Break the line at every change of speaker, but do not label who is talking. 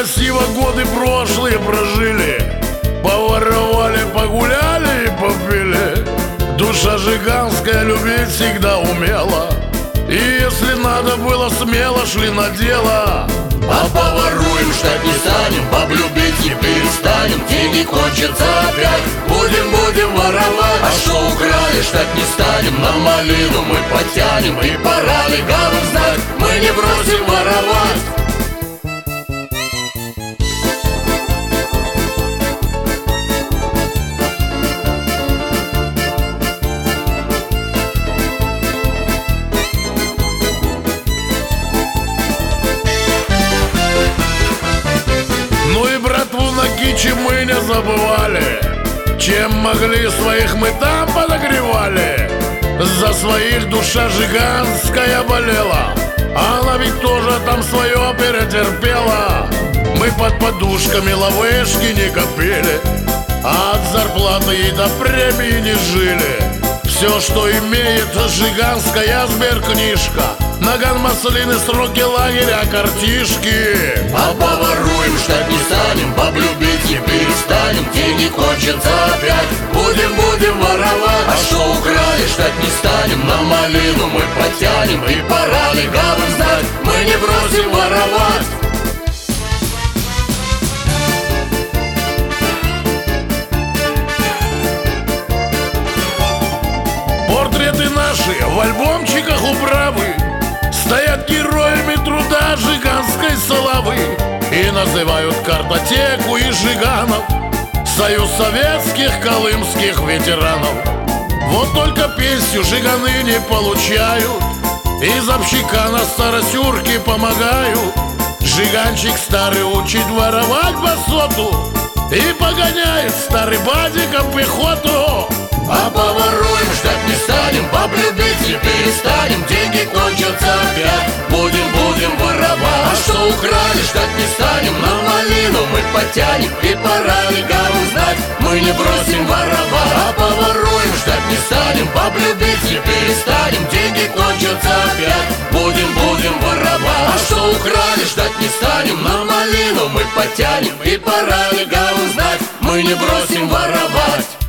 красиво годы прошлые прожили, поворовали, погуляли и попили. Душа жиганская любить всегда умела, и если надо было, смело шли на дело.
А поворуем, ждать не станем, баб любить не перестанем. Деньги кончатся опять, будем воровать. А что украли, ждать не станем, на малину мы потянем. И пора легавым знать, мы не бросим воровать.
Кичи мы не забывали, чем могли своих мы там подогревали. За своих душа жиганская болела, она ведь тоже там свое перетерпела. Мы под подушками лавышки не копили, а от зарплаты и до премии не жили. Все, что имеет жиганская сберкнижка, наган маслины, сроки лагеря, картишки.
А поворуем, ждать не станем, баб любить не перестанем. Деньги кончатся опять, будем воровать. А что украли, ждать не станем, на малину мы потянем. И пора легавым знать, мы не бросим воровать.
Портреты наши в альбомчиках управы стоят героями труда жиганской славы. И называют картотеку и жиганов союз советских колымских ветеранов. Вот только пенсию жиганы не получают, из общака на старосюрке помогают. Жиганчик старый учит воровать басоту и погоняет старый бадиком пехоту.
А поворуем, ждать не станем, баб любить не перестанем. Деньги кончатся опять, будем воровать. А что украли, ждать не станем, на малину мы потянем. И пора легавым знать, мы не бросим воровать. А поворуем, ждать не станем, баб любить не перестанем. Деньги кончатся опять, будем воровать. А что украли, ждать не станем, на малину мы потянем. И пора легавым знать, мы не бросим воровать.